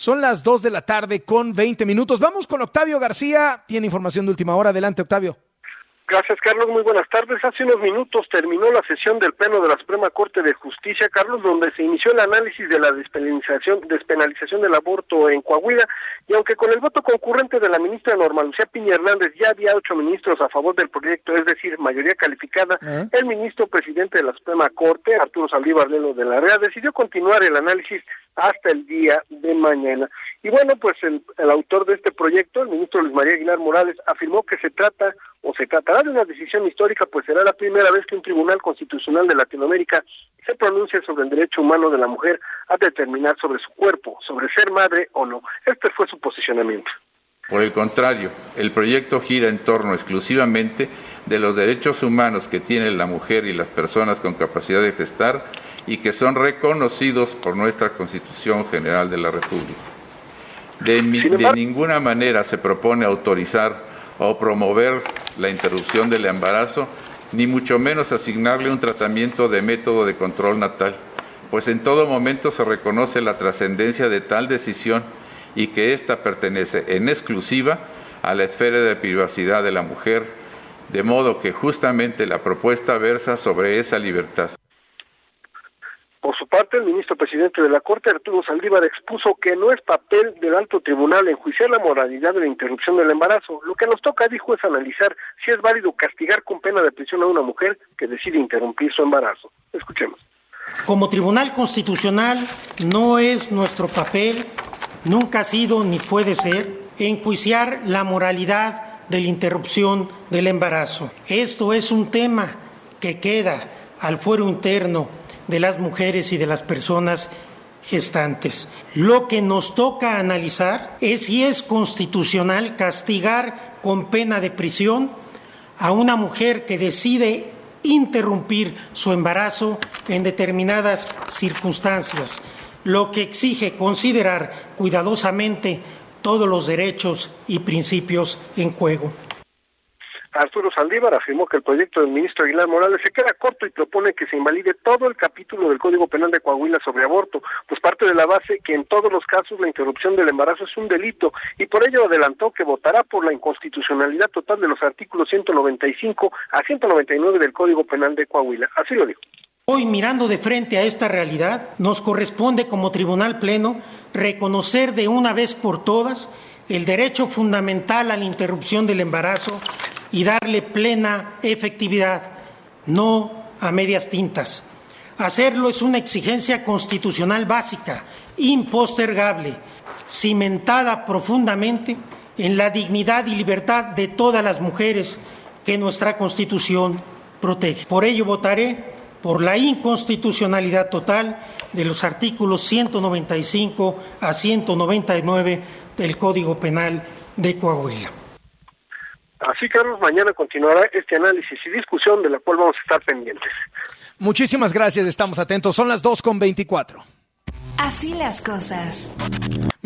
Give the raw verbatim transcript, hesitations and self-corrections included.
Son las dos de la tarde con veinte minutos. Vamos con Octavio García. Tiene información de última hora. Adelante, Octavio. Gracias, Carlos. Muy buenas tardes. Hace unos minutos terminó la sesión del Pleno de la Suprema Corte de Justicia, Carlos, donde se inició el análisis de la despenalización, despenalización del aborto en Coahuila, y aunque con el voto concurrente de la ministra Norma Lucía Piña Hernández ya había ocho ministros a favor del proyecto, es decir, mayoría calificada, ¿Eh? el ministro presidente de la Suprema Corte, Arturo Saldívar Lelo de la Rea, decidió continuar el análisis hasta el día de mañana. Y bueno, pues el, el autor de este proyecto, el ministro Luis María Aguilar Morales, afirmó que se trata o se tratará de una decisión histórica, pues será la primera vez que un tribunal constitucional de Latinoamérica se pronuncia sobre el derecho humano de la mujer a determinar sobre su cuerpo, sobre ser madre o no. Este fue su posicionamiento. Por el contrario, el proyecto gira en torno exclusivamente de los derechos humanos que tiene la mujer y las personas con capacidad de gestar y que son reconocidos por nuestra Constitución General de la República. De, de ninguna manera se propone autorizar o promover la interrupción del embarazo, ni mucho menos asignarle un tratamiento de método de control natal, pues en todo momento se reconoce la trascendencia de tal decisión y que ésta pertenece en exclusiva a la esfera de privacidad de la mujer, de modo que justamente la propuesta versa sobre esa libertad. Por su parte, el ministro presidente de la Corte, Arturo Saldívar, expuso que no es papel del alto tribunal enjuiciar la moralidad de la interrupción del embarazo. Lo que nos toca, dijo, es analizar si es válido castigar con pena de prisión a una mujer que decide interrumpir su embarazo. Escuchemos. Como Tribunal Constitucional, no es nuestro papel, nunca ha sido ni puede ser, enjuiciar la moralidad de la interrupción del embarazo. Esto es un tema que queda al fuero interno de las mujeres y de las personas gestantes. Lo que nos toca analizar es si es constitucional castigar con pena de prisión a una mujer que decide interrumpir su embarazo en determinadas circunstancias, lo que exige considerar cuidadosamente todos los derechos y principios en juego. Arturo Saldívar afirmó que el proyecto del ministro Aguilar Morales se queda corto y propone que se invalide todo el capítulo del Código Penal de Coahuila sobre aborto, pues parte de la base que en todos los casos la interrupción del embarazo es un delito, y por ello adelantó que votará por la inconstitucionalidad total de los artículos ciento noventa y cinco a ciento noventa y nueve del Código Penal de Coahuila. Así lo dijo. Hoy, mirando de frente a esta realidad, nos corresponde como Tribunal Pleno reconocer de una vez por todas el derecho fundamental a la interrupción del embarazo y darle plena efectividad, no a medias tintas. Hacerlo es una exigencia constitucional básica, impostergable, cimentada profundamente en la dignidad y libertad de todas las mujeres que nuestra Constitución protege. Por ello votaré por la inconstitucionalidad total de los artículos ciento noventa y cinco a ciento noventa y nueve del Código Penal de Coahuila. Así, Carlos, mañana continuará este análisis y discusión de la cual vamos a estar pendientes. Muchísimas gracias, estamos atentos. Son las dos con veinticuatro. Así las cosas.